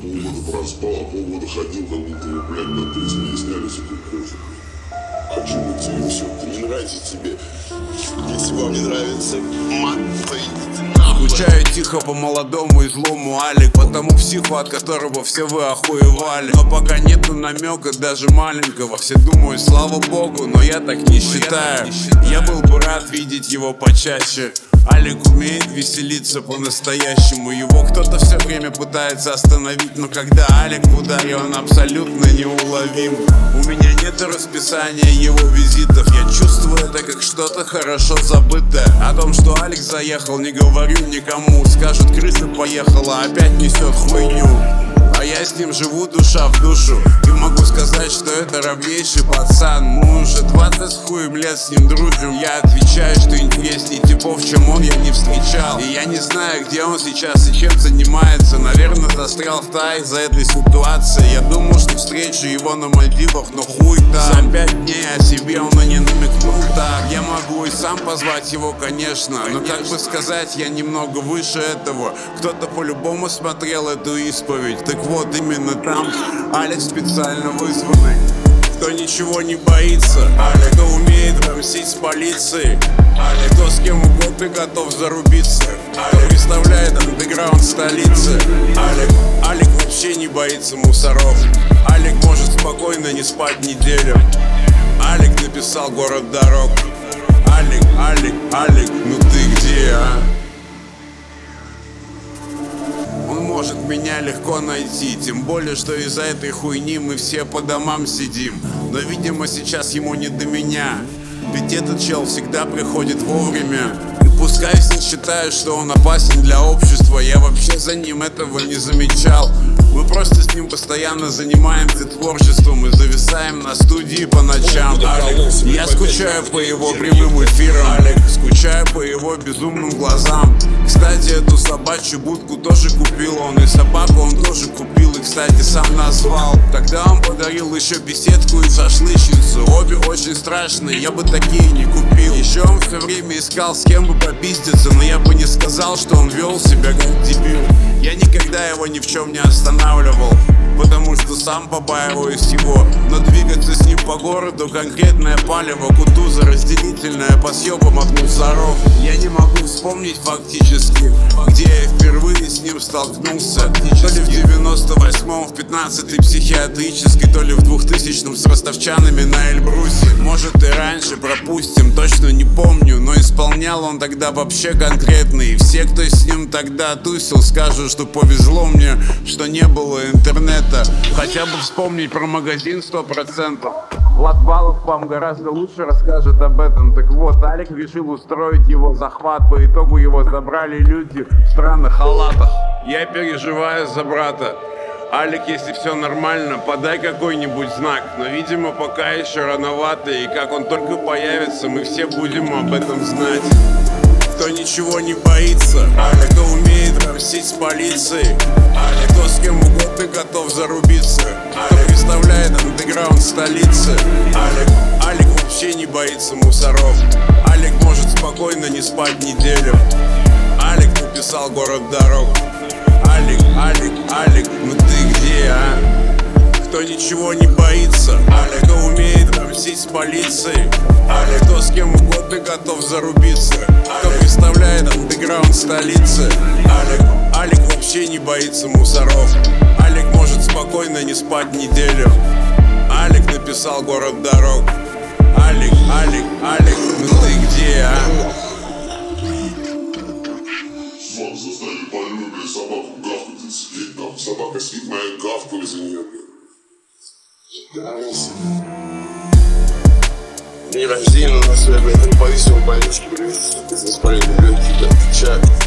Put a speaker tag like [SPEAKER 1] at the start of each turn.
[SPEAKER 1] полгода проспал, а полгода ходил, как будто вы, блядь, на 30 не снялись, и тут кофе. Хочу найти и все. Это не нравится тебе. Если вам не нравится мат, то идите нахуй.
[SPEAKER 2] Скучаю тихо по молодому и злому Алик, потому психу, от которого все вы охуевали. Но пока нету намека, даже маленького. Все думают, слава богу, но я так не считаю. Я был бы рад видеть его почаще. Алик умеет веселиться по-настоящему. Его кто-то все время пытается остановить, но когда Алик в ударе, он абсолютно неуловим. У меня нет расписания его визитов. Я чувствую это как что-то хорошо забытое. О том, что Алик заехал, не говорю никому. Скажут, крыса поехала, опять несет хуйню. А я с ним живу душа в душу. И могу сказать, что это равнейший пацан. Мы уже 20 с хуем лет с ним дружим. Я отвечаю, что интересней типов, чем он, я не встречал. И я не знаю, где он сейчас и чем занимается. Наверное, застрял в Тае из-за этой ситуации. Я думал, что встречу его на Мальдивах, но хуй там. За 5 дней о себе он и не намекнул так. Я могу и сам позвать его, конечно. Но как бы сказать, я немного выше этого. Кто-то по-любому смотрел эту исповедь. Так вот, именно там Алик специально вызванный. Кто ничего не боится, Алик, кто умеет рамсить с полицией, Алик, кто с кем угодно готов зарубиться, Алик представляет андеграунд столицы. Алик вообще не боится мусоров. Алик может спокойно не спать неделю. Алик написал город дорог. Алик, ну ты где, а? Может меня легко найти, тем более, что из-за этой хуйни мы все по домам сидим. Но, видимо, сейчас ему не до меня, ведь этот чел всегда приходит вовремя. И пускай все считают, что он опасен для общества, я вообще за ним этого не замечал. Мы просто с ним постоянно занимаемся творчеством и зависаем на студии по ночам. Алик, я скучаю по его прямым эфирам. Алик, скучаю по его безумным глазам. Кстати, эту собачью будку тоже купил он. И собаку он тоже купил, и, кстати, сам назвал. Тогда он подарил еще беседку и шашлычницу. Обе очень страшные, я бы такие не купил. Еще он все время искал, с кем бы попиздиться, но я бы не сказал, что он вел себя как дебил. Я никогда его ни в чем не останавливал, потому что сам побаиваюсь его. Но двигаться с ним по городу — конкретное палево. Кутуза разделительная по съебам от мусоров. Я не могу вспомнить фактически, где я впервые с ним столкнулся. То ли в 98-м, в 15-й психиатрической, то ли в 2000-м с ростовчанами на Эльбрусе. Может и раньше, пропустим, точно не помню. Но исполнял он тогда вообще конкретно. И все, кто с ним тогда тусил, скажут, что повезло мне, что не было интернета. Хотя бы вспомнить про магазин 100%. Влад Балов вам гораздо лучше расскажет об этом. Так вот, Алик решил устроить его захват. По итогу его забрали люди в странных халатах. Я переживаю за брата. Алик, если все нормально, подай какой-нибудь знак. Но, видимо, пока еще рановато. И как он только появится, мы все будем об этом знать. Кто ничего не боится, Алик, кто умеет рамсить с полицией, Алик, кто с кем угодно готов зарубиться, кто представляет андеграунд столицы. Алик вообще не боится мусоров. Алик может спокойно не спать неделю. Алик написал город дорог. Алик, ну ты где, а? Кто ничего не боится, Алик, кто умеет рамсить с полицией, Алик, кто с кем угодно готов зарубиться, кто представляет андеграунд столицы. Алик вообще не боится мусоров. Алик может спокойно не спать неделю. Алик написал город дорог. Алик, ну ты где, а?
[SPEAKER 1] Вам заставили по любви собаку гавкать и сидеть там. Собака сидит, моя гавкаю за нее. День рождения у нас, я, блядь, повесил больнички, блядь, из воспаления легких, да, отвечаю.